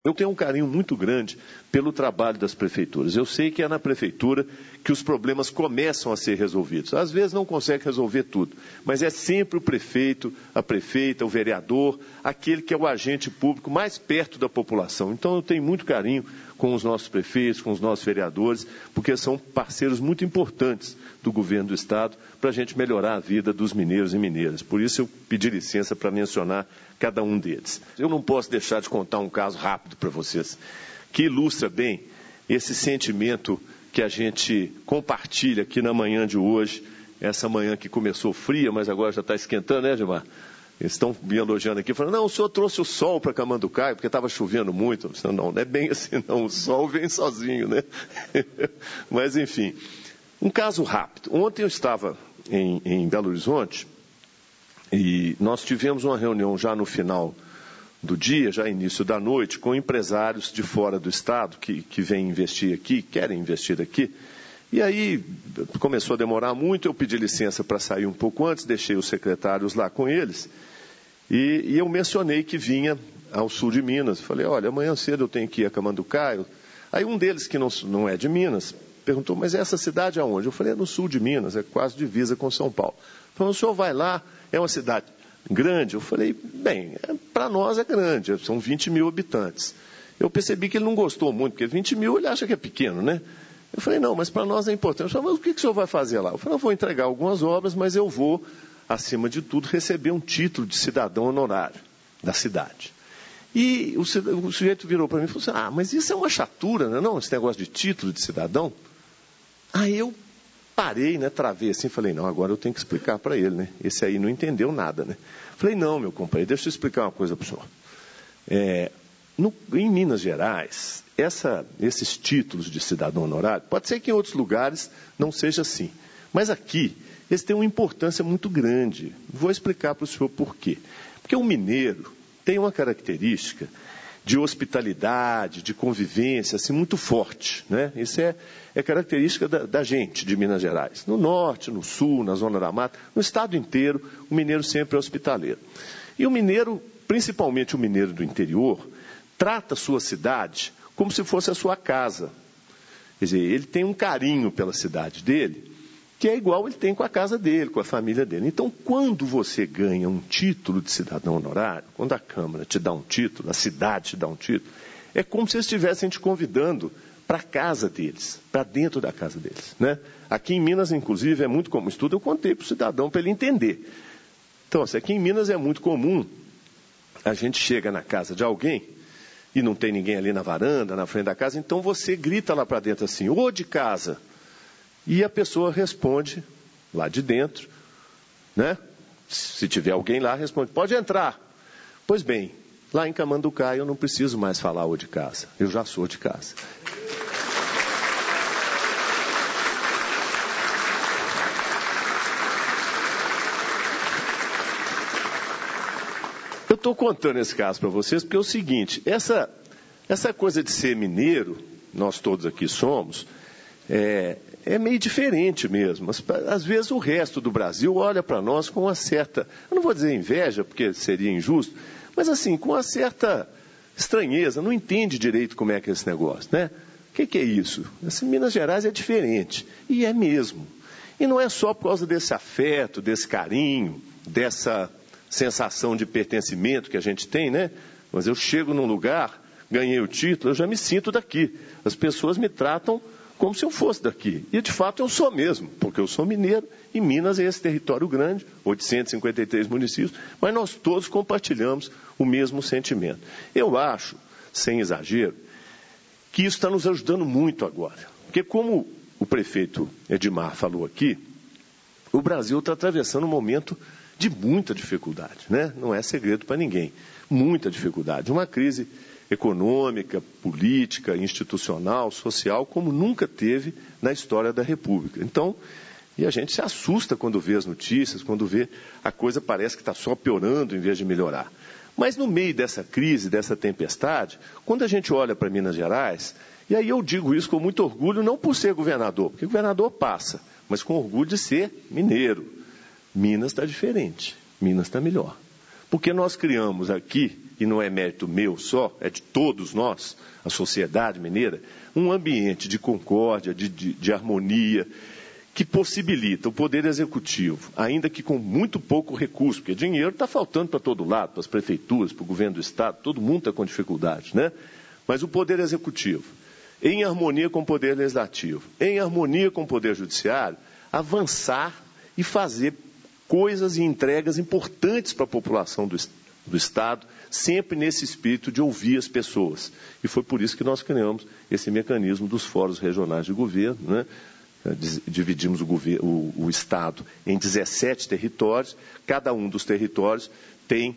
Eu tenho um carinho muito grande pelo trabalho das prefeituras. Eu sei que é na prefeitura que os problemas começam a ser resolvidos. Às vezes não consegue resolver tudo, mas é sempre o prefeito, a prefeita, o vereador, aquele que é o agente público mais perto da população. Então eu tenho muito carinho com os nossos prefeitos, com os nossos vereadores, porque são parceiros muito importantes do governo do Estado para a gente melhorar a vida dos mineiros e mineiras. Por isso eu pedi licença para mencionar cada um deles. Eu não posso deixar de contar um caso rápido para vocês, que ilustra bem esse sentimento que a gente compartilha aqui na manhã de hoje, essa manhã que começou fria, mas agora já está esquentando, né, Gilmar? Eles estão me elogiando aqui, falando, não, o senhor trouxe o sol para Camanducaia, porque estava chovendo muito. Eu disse, não é bem assim, não, o sol vem sozinho, né? Mas, enfim, um caso rápido. Ontem eu estava em Belo Horizonte e nós tivemos uma reunião já no final do dia, já início da noite, com empresários de fora do estado que vêm investir aqui, querem investir aqui. E aí começou a demorar muito, eu pedi licença para sair um pouco antes, deixei os secretários lá com eles. E eu mencionei que vinha ao sul de Minas. Falei, olha, amanhã cedo eu tenho que ir a Camanducaia. Aí um deles, que não é de Minas, perguntou, mas essa cidade é onde? Eu falei, é no sul de Minas, é quase divisa com São Paulo. Falou, o senhor vai lá, é uma cidade grande? Eu falei, bem, para nós é grande, são 20 mil habitantes. Eu percebi que ele não gostou muito, porque 20 mil ele acha que é pequeno, né? Eu falei, não, mas para nós é importante. Eu falei, mas o que o senhor vai fazer lá? Eu falei, eu vou entregar algumas obras, mas eu vou, acima de tudo, receber um título de cidadão honorário da cidade. E o sujeito virou para mim e falou assim, mas isso é uma chatura, não é não? Esse negócio de título de cidadão? Aí eu parei, né, travei assim, falei, não, agora eu tenho que explicar para ele, né? Esse aí não entendeu nada, né? Falei, não, meu companheiro, deixa eu explicar uma coisa para o senhor. Em Minas Gerais, esses títulos de cidadão honorário, pode ser que em outros lugares não seja assim, mas aqui eles têm uma importância muito grande. Vou explicar para o senhor por quê. Porque o mineiro tem uma característica de hospitalidade, de convivência, assim, muito forte, né? Isso é característica da gente de Minas Gerais. No norte, no sul, na zona da mata, no estado inteiro, o mineiro sempre é hospitaleiro. E o mineiro, principalmente o mineiro do interior, trata a sua cidade como se fosse a sua casa. Quer dizer, ele tem um carinho pela cidade dele, que é igual ele tem com a casa dele, com a família dele. Então, quando você ganha um título de cidadão honorário, quando a Câmara te dá um título, a cidade te dá um título, é como se eles estivessem te convidando para a casa deles, para dentro da casa deles, né? Aqui em Minas, inclusive, é muito comum. Isso tudo eu contei para o cidadão para ele entender. Então, aqui em Minas é muito comum, a gente chega na casa de alguém e não tem ninguém ali na varanda, na frente da casa, então você grita lá para dentro assim, ô de casa. E a pessoa responde lá de dentro, né? Se tiver alguém lá, responde, pode entrar. Pois bem, lá em Camanducaia eu não preciso mais falar ô de casa, eu já sou de casa. Eu estou contando esse caso para vocês porque é o seguinte, essa coisa de ser mineiro, nós todos aqui somos, é meio diferente mesmo. Às vezes o resto do Brasil olha para nós com uma certa, eu não vou dizer inveja, porque seria injusto, mas assim, com uma certa estranheza, não entende direito como é que é esse negócio, né? O que é isso? Assim, Minas Gerais é diferente, e é mesmo. E não é só por causa desse afeto, desse carinho, dessa sensação de pertencimento que a gente tem, né? Mas eu chego num lugar, ganhei o título, eu já me sinto daqui. As pessoas me tratam como se eu fosse daqui. E, de fato, eu sou mesmo, porque eu sou mineiro, e Minas é esse território grande, 853 municípios, mas nós todos compartilhamos o mesmo sentimento. Eu acho, sem exagero, que isso está nos ajudando muito agora. Porque, como o prefeito Edmar falou aqui, o Brasil está atravessando um momento de muita dificuldade, né? Não é segredo para ninguém. Muita dificuldade. Uma crise econômica, política, institucional, social, como nunca teve na história da República. Então, e a gente se assusta quando vê as notícias, quando vê a coisa parece que está só piorando em vez de melhorar. Mas no meio dessa crise, dessa tempestade, quando a gente olha para Minas Gerais, e aí eu digo isso com muito orgulho, não por ser governador, porque governador passa, mas com orgulho de ser mineiro. Minas está diferente, Minas está melhor. Porque nós criamos aqui, e não é mérito meu só, é de todos nós, a sociedade mineira, um ambiente de concórdia, de harmonia, que possibilita o Poder Executivo, ainda que com muito pouco recurso, porque dinheiro está faltando para todo lado, para as prefeituras, para o governo do Estado, todo mundo está com dificuldade, né? Mas o Poder Executivo, em harmonia com o Poder Legislativo, em harmonia com o Poder Judiciário, avançar e fazer coisas e entregas importantes para a população do Estado, sempre nesse espírito de ouvir as pessoas. E foi por isso que nós criamos esse mecanismo dos fóruns regionais de governo, né? Dividimos o Estado em 17 territórios, cada um dos territórios tem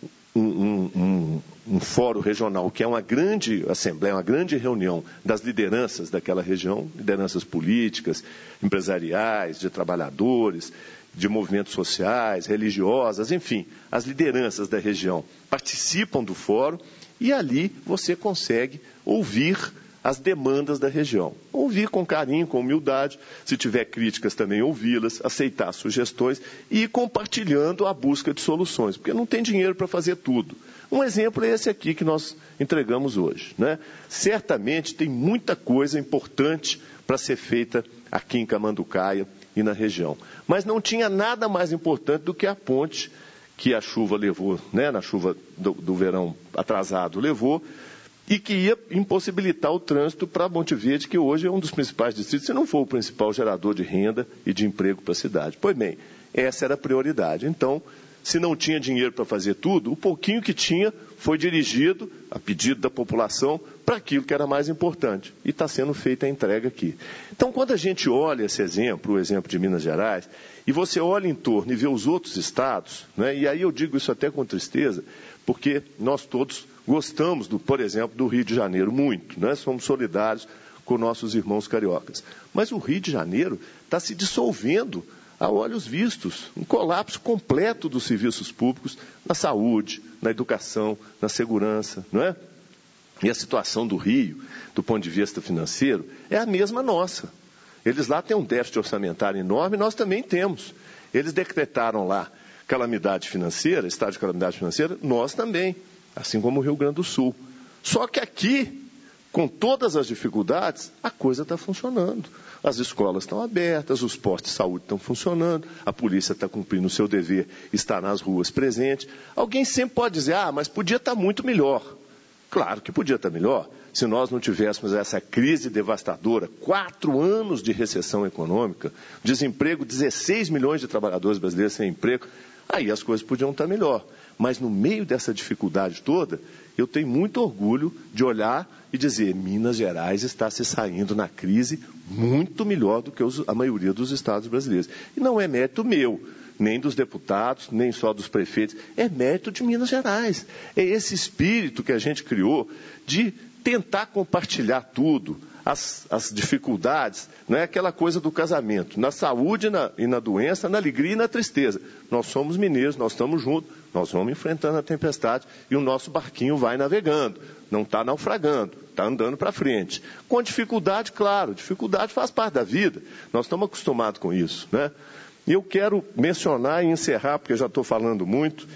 um fórum regional, que é uma grande assembleia, uma grande reunião das lideranças daquela região, lideranças políticas, empresariais, de trabalhadores, de movimentos sociais, religiosas, enfim, as lideranças da região participam do fórum e ali você consegue ouvir as demandas da região. Ouvir com carinho, com humildade, se tiver críticas também ouvi-las, aceitar sugestões e ir compartilhando a busca de soluções, porque não tem dinheiro para fazer tudo. Um exemplo é esse aqui que nós entregamos hoje, né? Certamente tem muita coisa importante para ser feita aqui em Camanducaia e na região, mas não tinha nada mais importante do que a ponte que a chuva levou, né? Na chuva do verão atrasado levou, e que ia impossibilitar o trânsito para Monte Verde, que hoje é um dos principais distritos, se não for o principal gerador de renda e de emprego para a cidade. Pois bem, essa era a prioridade. Então, se não tinha dinheiro para fazer tudo, o pouquinho que tinha foi dirigido, a pedido da população, para aquilo que era mais importante. E está sendo feita a entrega aqui. Então, quando a gente olha esse exemplo, o exemplo de Minas Gerais, e você olha em torno e vê os outros estados, né, e aí eu digo isso até com tristeza, porque nós todos gostamos, por exemplo, do Rio de Janeiro, muito, né? Somos solidários com nossos irmãos cariocas. Mas o Rio de Janeiro está se dissolvendo a olhos vistos, um colapso completo dos serviços públicos na saúde, na educação, na segurança, não é? E a situação do Rio, do ponto de vista financeiro, é a mesma nossa. Eles lá têm um déficit orçamentário enorme, nós também temos. Eles decretaram lá calamidade financeira, estado de calamidade financeira, nós também, assim como o Rio Grande do Sul. Só que aqui, com todas as dificuldades, a coisa está funcionando. As escolas estão abertas, os postos de saúde estão funcionando, a polícia está cumprindo o seu dever, está nas ruas presente. Alguém sempre pode dizer, mas podia estar muito melhor. Claro que podia estar melhor, se nós não tivéssemos essa crise devastadora, 4 anos de recessão econômica, desemprego, 16 milhões de trabalhadores brasileiros sem emprego, aí as coisas podiam estar melhor. Mas no meio dessa dificuldade toda, eu tenho muito orgulho de olhar e dizer, Minas Gerais está se saindo na crise muito melhor do que a maioria dos estados brasileiros. E não é mérito meu, nem dos deputados, nem só dos prefeitos, é mérito de Minas Gerais. É esse espírito que a gente criou de tentar compartilhar tudo, as dificuldades, não é aquela coisa do casamento, na saúde e na doença, na alegria e na tristeza. Nós somos mineiros, nós estamos juntos, nós vamos enfrentando a tempestade e o nosso barquinho vai navegando, não está naufragando, está andando para frente. Com dificuldade, claro, dificuldade faz parte da vida, nós estamos acostumados com isso, né? E eu quero mencionar e encerrar, porque eu já estou falando muito,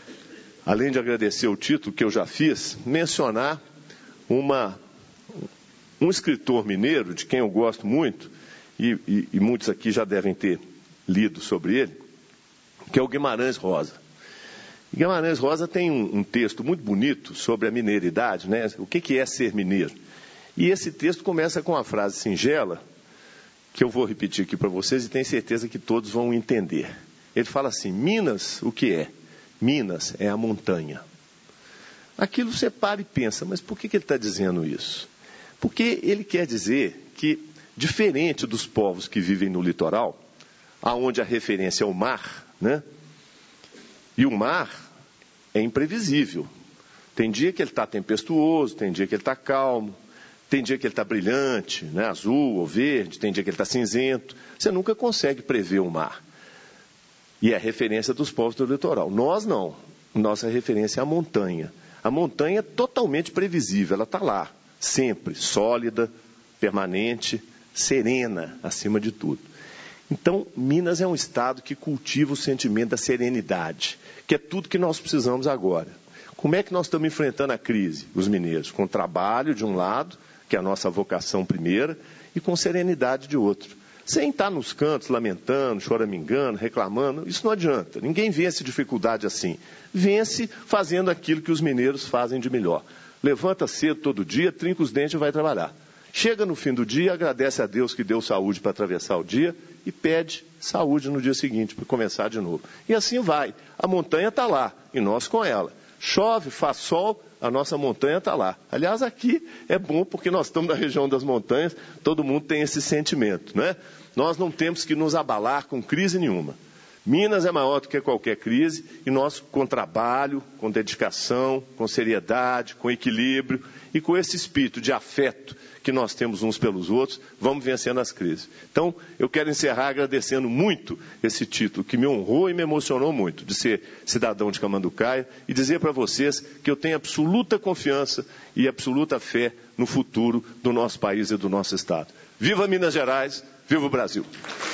além de agradecer o título que eu já fiz, mencionar um escritor mineiro, de quem eu gosto muito, e muitos aqui já devem ter lido sobre ele, que é o Guimarães Rosa. Guimarães Rosa tem um texto muito bonito sobre a mineiridade, né? O que é ser mineiro. E esse texto começa com uma frase singela, que eu vou repetir aqui para vocês e tenho certeza que todos vão entender. Ele fala assim, Minas, o que é? Minas é a montanha. Aquilo você para e pensa, mas por que ele está dizendo isso? Porque ele quer dizer que, diferente dos povos que vivem no litoral, aonde a referência é o mar, né? E o mar é imprevisível. Tem dia que ele está tempestuoso, tem dia que ele está calmo, tem dia que ele está brilhante, né? Azul ou verde, tem dia que ele está cinzento. Você nunca consegue prever o mar. E é a referência dos povos do litoral. Nós não. Nossa referência é a montanha. A montanha é totalmente previsível, ela está lá, sempre, sólida, permanente, serena, acima de tudo. Então, Minas é um estado que cultiva o sentimento da serenidade, que é tudo que nós precisamos agora. Como é que nós estamos enfrentando a crise, os mineiros? Com trabalho de um lado, que é a nossa vocação primeira, e com serenidade de outro. Sem estar nos cantos lamentando, choramingando, reclamando, isso não adianta. Ninguém vence dificuldade assim. Vence fazendo aquilo que os mineiros fazem de melhor. Levanta cedo todo dia, trinca os dentes e vai trabalhar. Chega no fim do dia, agradece a Deus que deu saúde para atravessar o dia e pede saúde no dia seguinte para começar de novo. E assim vai. A montanha está lá e nós com ela. Chove, faz sol, a nossa montanha está lá. Aliás, aqui é bom porque nós estamos na região das montanhas, todo mundo tem esse sentimento, né? Nós não temos que nos abalar com crise nenhuma. Minas é maior do que qualquer crise e nós, com trabalho, com dedicação, com seriedade, com equilíbrio e com esse espírito de afeto que nós temos uns pelos outros, vamos vencendo as crises. Então, eu quero encerrar agradecendo muito esse título, que me honrou e me emocionou muito, de ser cidadão de Camanducaia, e dizer para vocês que eu tenho absoluta confiança e absoluta fé no futuro do nosso país e do nosso estado. Viva Minas Gerais, viva o Brasil!